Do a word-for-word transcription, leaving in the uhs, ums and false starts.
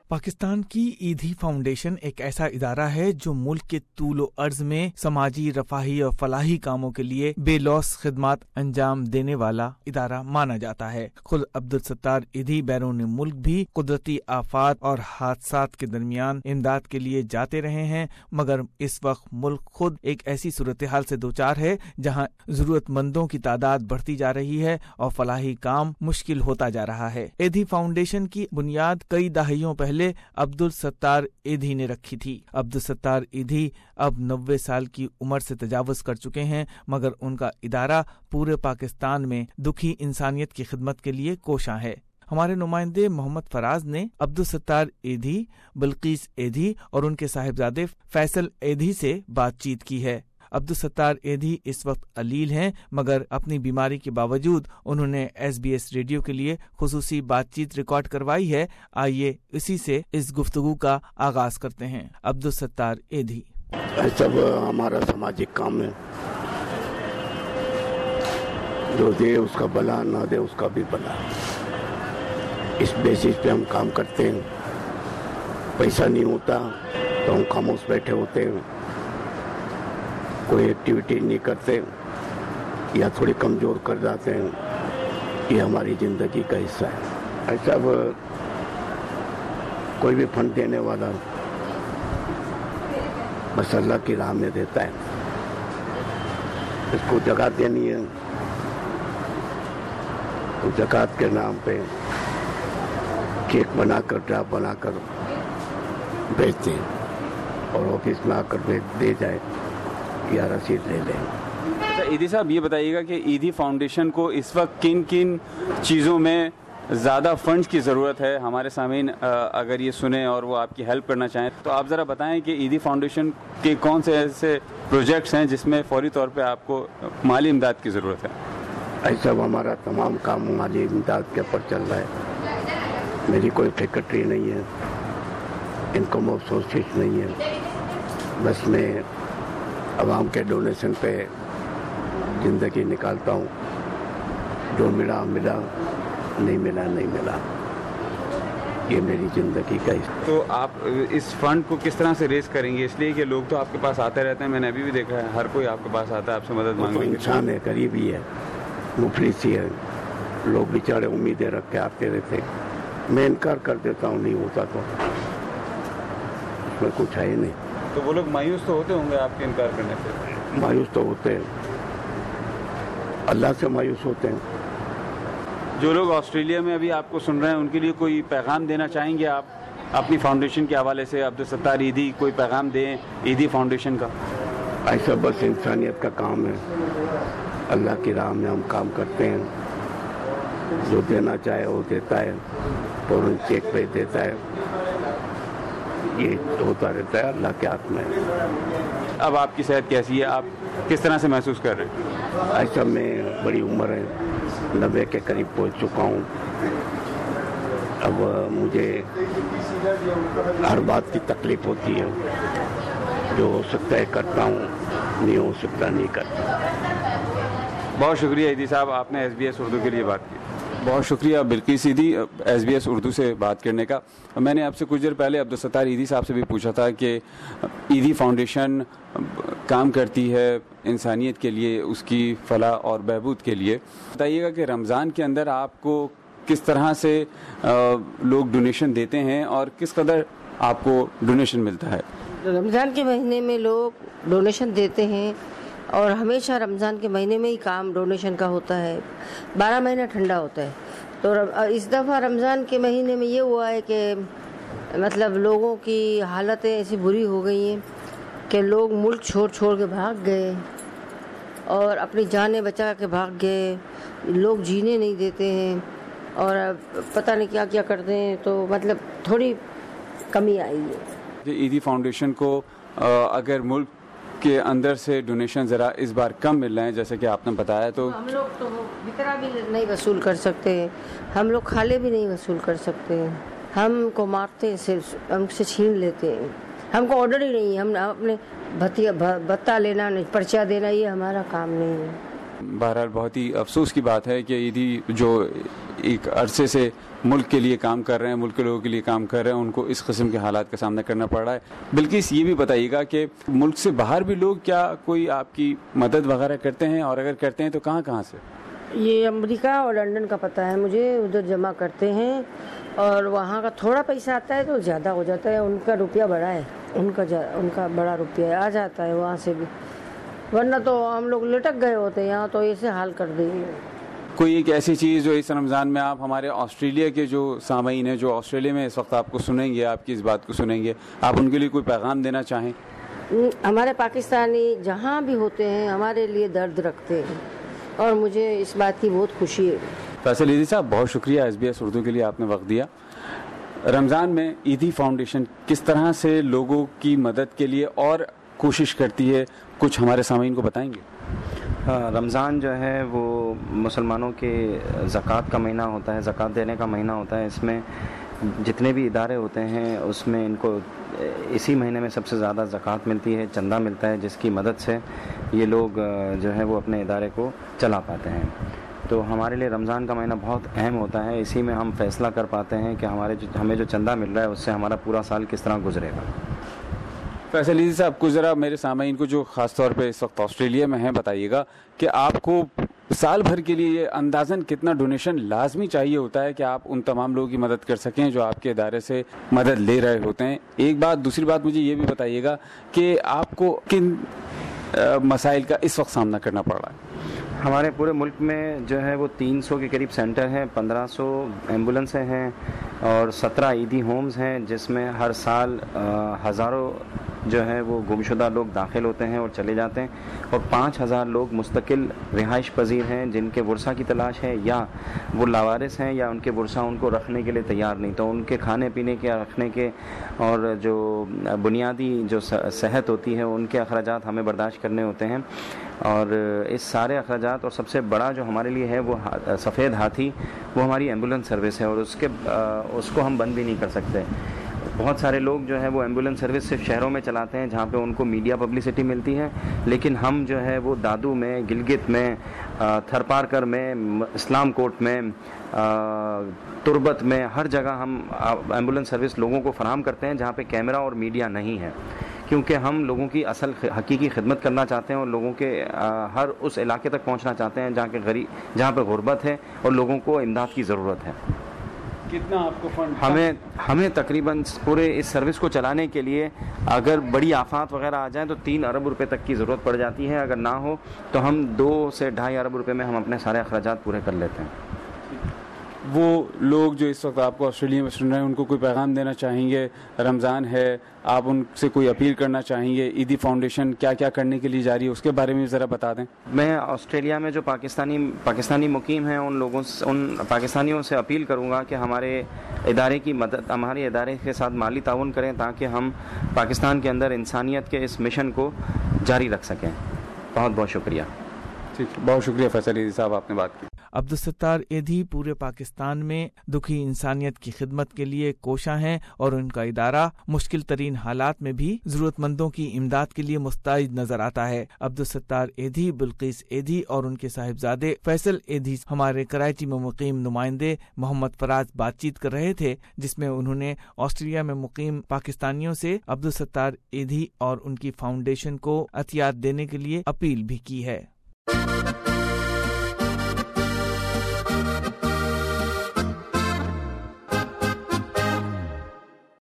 پاکستان کی ایدھی فاؤنڈیشن ایک ایسا ادارہ ہے جو ملک کے طول و عرض میں سماجی رفاہی اور فلاحی کاموں کے لیے بے لوث خدمات انجام دینے والا ادارہ مانا جاتا ہے۔ خود عبدالستار ایدھی بیرون ملک بھی قدرتی آفات اور حادثات کے درمیان امداد کے لیے جاتے رہے ہیں، مگر اس وقت ملک خود ایک ایسی صورتحال سے دوچار ہے جہاں ضرورت مندوں کی تعداد بڑھتی جا رہی ہے اور فلاحی کام مشکل ہوتا جا رہا ہے۔ ایدھی فاؤنڈیشن کی بنیاد کئی دہائیوں پہلے عبدالستار ایدھی نے رکھی تھی۔ عبدالستار ایدھی اب نوے سال کی عمر سے تجاوز کر چکے ہیں، مگر ان کا ادارہ پورے پاکستان میں دکھی انسانیت کی خدمت کے لیے کوشاں ہے۔ ہمارے نمائندے محمد فراز نے عبدالستار ایدھی، بلقیس ایدھی اور ان کے صاحبزادے فیصل ایدھی سے بات چیت کی ہے۔ عبدالستار ایدھی اس وقت علیل ہیں، مگر اپنی بیماری کے باوجود انہوں نے ایس بی ایس ریڈیو کے لیے خصوصی بات چیت ریکارڈ کروائی ہے۔ آئیے اسی سے اس گفتگو کا آغاز کرتے ہیں۔ عبدالستار ایدھی: سب ہمارا سماجک کام ہے، جو دے اس کا بلا، نہ دے اس کا بھی بلا، اس بیسس پہ ہم کام کرتے ہیں۔ پیسہ نہیں ہوتا تو ہم خاموش بیٹھے ہوتے ہیں، کوئی ایکٹیویٹی نہیں کرتے یا تھوڑی کمزور کر جاتے ہیں۔ یہ ہماری زندگی کا حصہ ہے۔ ایسا کوئی بھی فنڈ دینے والا بس اللہ کی راہ میں دیتا ہے، اس کو جگہ دینی ہے تو زکوٰۃ کے نام پہ کیک بنا کر ڈرا بنا کر بیچتے ہیں اور آفس میں آ کر دے جائے یا رسید لے لیں۔ ایدھی صاحب یہ بتائیے گا کہ ایدھی فاؤنڈیشن کو اس وقت کن کن چیزوں میں زیادہ فنڈز کی ضرورت ہے؟ ہمارے سامعین اگر یہ سنیں اور وہ آپ کی ہیلپ کرنا چاہیں تو آپ ذرا بتائیں کہ ایدھی فاؤنڈیشن کے کون سے ایسے پروجیکٹس ہیں جس میں فوری طور پہ آپ کو مالی امداد کی ضرورت ہے؟ ایسا ہمارا تمام کام مالی امداد کے اوپر چل رہا ہے۔ میری کوئی فیکٹری نہیں ہے، انکم آف سورسز نہیں ہے، بس میں عوام کے ڈونیشن پہ زندگی نکالتا ہوں۔ جو ملا ملا، نہیں ملا نہیں ملا، یہ میری زندگی کا حصہ۔ تو آپ اس فنڈ کو کس طرح سے ریز کریں گے؟ اس لیے کہ لوگ تو آپ کے پاس آتے رہتے ہیں، میں نے ابھی بھی دیکھا ہے ہر کوئی آپ کے پاس آتا ہے آپ سے مدد مانگنے کے لیے۔ انسان ہے، غریبی ہے، مفلس ہی ہے، لوگ بیچارے امیدیں رکھ کے آتے رہتے ہیں۔ میں انکار کر دیتا ہوں، نہیں ہوتا تو اس میں کچھ ہے ہی نہیں۔ تو وہ لوگ مایوس تو ہوتے ہوں گے آپ کے انکار کرنے سے؟ مایوس تو ہوتے ہیں، اللہ سے مایوس ہوتے ہیں۔ جو لوگ آسٹریلیا میں ابھی آپ کو سن رہے ہیں ان کے لیے کوئی پیغام دینا چاہیں گے آپ اپنی فاؤنڈیشن کے حوالے سے؟ عبدالستار ایدھی کوئی پیغام دیں ایدھی فاؤنڈیشن کا؟ ایسا بس انسانیت کا کام ہے، اللہ کی راہ میں ہم کام کرتے ہیں۔ جو دینا چاہے وہ دیتا ہے، فوراً چیک پہ دیتا ہے، یہ ہوتا رہتا ہے، اللہ کے ہاتھ میں۔ اب آپ کی صحت کیسی ہے؟ آپ کس طرح سے محسوس کر رہے ہیں؟ ایسا میں بڑی عمر ہے، نبے کے قریب پہنچ چکا ہوں۔ اب مجھے ہر بات کی تکلیف ہوتی ہے، جو ہو سکتا ہے کرتا ہوں، نہیں ہو سکتا نہیں کرتا۔ بہت شکریہ ایدھی صاحب، آپ نے ایس بی ایس اردو کے لیے بات کی۔ بہت شکریہ Bilquis Edhi S B S Urdu سے بات کرنے کا۔ میں نے آپ سے کچھ دیر پہلے عبدالستار ایدھی صاحب سے بھی پوچھا تھا کہ ایدھی فاؤنڈیشن کام کرتی ہے انسانیت کے لیے، اس کی فلاح اور بہبود کے لیے۔ بتائیے گا کہ رمضان کے اندر آپ کو کس طرح سے لوگ ڈونیشن دیتے ہیں اور کس قدر آپ کو ڈونیشن ملتا ہے؟ رمضان کے مہینے میں لوگ ڈونیشن دیتے ہیں اور ہمیشہ رمضان کے مہینے میں ہی کام ڈونیشن کا ہوتا ہے، بارہ مہینہ ٹھنڈا ہوتا ہے۔ تو اس دفعہ رمضان کے مہینے میں یہ ہوا ہے کہ مطلب لوگوں کی حالتیں ایسی بری ہو گئی ہیں کہ لوگ ملک چھوڑ چھوڑ کے بھاگ گئے اور اپنی جانیں بچا کے بھاگ گئے، لوگ جینے نہیں دیتے ہیں اور پتہ نہیں کیا کیا کرتے ہیں، تو مطلب تھوڑی کمی آئی ہے۔ ایدھی فاؤنڈیشن کو اگر ملک کے اندر سے ڈونیشن ذرا اس بار کم مل رہے ہیں جیسے کہ آپ نے بتایا، تو ہم لوگ تو بکرا بھی نہیں وصول کر سکتے ہیں، ہم لوگ کھالے بھی نہیں وصول کر سکتے ہیں، ہم کو مارتے ہیں، صرف ہم سے چھین لیتے ہیں، ہم کو آرڈر ہی نہیں ہے، ہم اپنے بھتہ لینا پرچہ دینا یہ ہمارا کام نہیں ہے۔ بہرحال بہت ہی افسوس کی بات ہے کہ ایدھی جو ایک عرصے سے ملک کے لیے کام کر رہے ہیں, ملک کے لوگوں کے لیے کام کر رہے ہیں, ان کو اس قسم کے حالات کا سامنا کرنا پڑ رہا ہے. بلکہ یہ بھی بتائیے گا کہ ملک سے باہر بھی لوگ کیا کوئی آپ کی مدد وغیرہ کرتے ہیں, اور اگر کرتے ہیں تو کہاں کہاں سے؟ یہ امریکہ اور لنڈن کا پتہ ہے مجھے, ادھر جمع کرتے ہیں اور وہاں کا تھوڑا پیسہ آتا ہے تو زیادہ ہو جاتا ہے. ان کا روپیہ بڑا ہے, ان کا جا, ان کا بڑا روپیہ آ جاتا ہے وہاں سے بھی, ورنہ تو ہم لوگ لٹک گئے ہوتے ہیں یہاں, تو ایسے حال کر دیں گے. کوئی ایک ایسی چیز جو اس رمضان میں آپ ہمارے آسٹریلیا کے جو سامعین ہیں جو آسٹریلیا میں اس وقت آپ کو سنیں گے, آپ کی اس بات کو سنیں گے, آپ ان کے لیے کوئی پیغام دینا چاہیں؟ ہمارے پاکستانی جہاں بھی ہوتے ہیں ہمارے لیے درد رکھتے ہیں اور مجھے اس بات کی بہت خوشی ہے. فیصل ایدھی صاحب, بہت شکریہ ایس بی ایس اردو کے لیے آپ نے وقت دیا. رمضان میں ایدھی فاؤنڈیشن کس طرح سے لوگوں کی مدد کے لیے اور کوشش کرتی ہے, کچھ ہمارے سامعین کو بتائیں گے؟ رمضان جو ہے وہ مسلمانوں کے زکوٰۃ کا مہینہ ہوتا ہے, زکوٰۃ دینے کا مہینہ ہوتا ہے. اس میں جتنے بھی ادارے ہوتے ہیں اس میں ان کو اسی مہینے میں سب سے زیادہ زکوٰۃ ملتی ہے, چندہ ملتا ہے, جس کی مدد سے یہ لوگ جو ہے وہ اپنے ادارے کو چلا پاتے ہیں. تو ہمارے لیے رمضان کا مہینہ بہت اہم ہوتا ہے. اسی میں ہم فیصلہ کر پاتے ہیں کہ ہمارے جو ہمیں جو چندہ مل رہا ہے اس سے ہمارا پورا سال کس طرح گزرے گا. فیصل ایدھی صاحب کو ذرا میرے سامعین کو جو خاص طور پہ اس وقت آسٹریلیا میں ہیں بتائیے گا کہ آپ کو سال بھر کے لیے یہ اندازاً کتنا ڈونیشن لازمی چاہیے ہوتا ہے کہ آپ ان تمام لوگوں کی مدد کر سکیں جو آپ کے ادارے سے مدد لے رہے ہوتے ہیں؟ ایک بات. دوسری بات مجھے یہ بھی بتائیے گا کہ آپ کو کن مسائل کا اس وقت سامنا کرنا پڑ رہا ہے؟ ہمارے پورے ملک میں جو ہے وہ تین سو کے قریب سینٹر ہیں, پندرہ سو ایمبولینسیں ہیں اور سترہ عیدی ہومز ہیں, جس میں ہر سال ہزاروں جو ہے وہ گمشدہ لوگ داخل ہوتے ہیں اور چلے جاتے ہیں, اور پانچ ہزار لوگ مستقل رہائش پذیر ہیں جن کے ورثہ کی تلاش ہے, یا وہ لاوارث ہیں یا ان کے ورثہ ان کو رکھنے کے لیے تیار نہیں. تو ان کے کھانے پینے کے, رکھنے کے اور جو بنیادی جو صحت ہوتی ہے ان کے اخراجات ہمیں برداشت کرنے ہوتے ہیں. اور اس سارے اخراجات اور سب سے بڑا جو ہمارے لیے ہے وہ سفید ہاتھی, وہ ہماری ایمبولینس سروس ہے, اور اس کے اس کو ہم بند بھی نہیں کر سکتے. بہت سارے لوگ جو ہے وہ ایمبولینس سروس صرف شہروں میں چلاتے ہیں جہاں پہ ان کو میڈیا پبلسٹی ملتی ہے, لیکن ہم جو ہے وہ دادو میں, گلگت میں, تھرپارکر میں, اسلام کوٹ میں, تربت میں, ہر جگہ ہم ایمبولینس سروس لوگوں کو فراہم کرتے ہیں جہاں پہ کیمرہ اور میڈیا نہیں ہے, کیونکہ ہم لوگوں کی اصل حقیقی خدمت کرنا چاہتے ہیں اور لوگوں کے ہر اس علاقے تک پہنچنا چاہتے ہیں جہاں کے غریب جہاں پہ غربت ہے اور لوگوں کو امداد کی ضرورت ہے. کتنا آپ کو فنڈ؟ ہمیں ہمیں تقریباً پورے اس سروس کو چلانے کے لیے اگر بڑی آفات وغیرہ آ جائیں تو تین ارب روپے تک کی ضرورت پڑ جاتی ہے. اگر نہ ہو تو ہم دو سے ڈھائی ارب روپے میں ہم اپنے سارے اخراجات پورے کر لیتے ہیں. وہ لوگ جو اس وقت آپ کو آسٹریلیا میں سن رہے ہیں ان کو کوئی پیغام دینا چاہیں گے؟ رمضان ہے, آپ ان سے کوئی اپیل کرنا چاہیں گے؟ ایدھی فاؤنڈیشن کیا کیا کرنے کے لیے جا رہی ہے اس کے بارے میں ذرا بتا دیں. میں آسٹریلیا میں جو پاکستانی پاکستانی مقیم ہیں ان لوگوں سے, ان پاکستانیوں سے اپیل کروں گا کہ ہمارے ادارے کی مدد, ہمارے ادارے کے ساتھ مالی تعاون کریں تاکہ ہم پاکستان کے اندر انسانیت کے اس مشن کو جاری رکھ سکیں. بہت بہت شکریہ. ٹھیک, بہت شکریہ فیصل ایدھی صاحب, آپ نے بات کی. عبدالستار ایدھی پورے پاکستان میں دکھی انسانیت کی خدمت کے لیے کوشاں ہیں اور ان کا ادارہ مشکل ترین حالات میں بھی ضرورت مندوں کی امداد کے لیے مستعد نظر آتا ہے. عبدالستار ایدھی, بلقیس ایدھی اور ان کے صاحبزادے فیصل ایدھی ہمارے کراچی میں مقیم نمائندے محمد فراز بات چیت کر رہے تھے, جس میں انہوں نے آسٹریلیا میں مقیم پاکستانیوں سے عبدالستار ایدھی اور ان کی فاؤنڈیشن کو عطیات دینے کے لیے اپیل بھی کی ہے.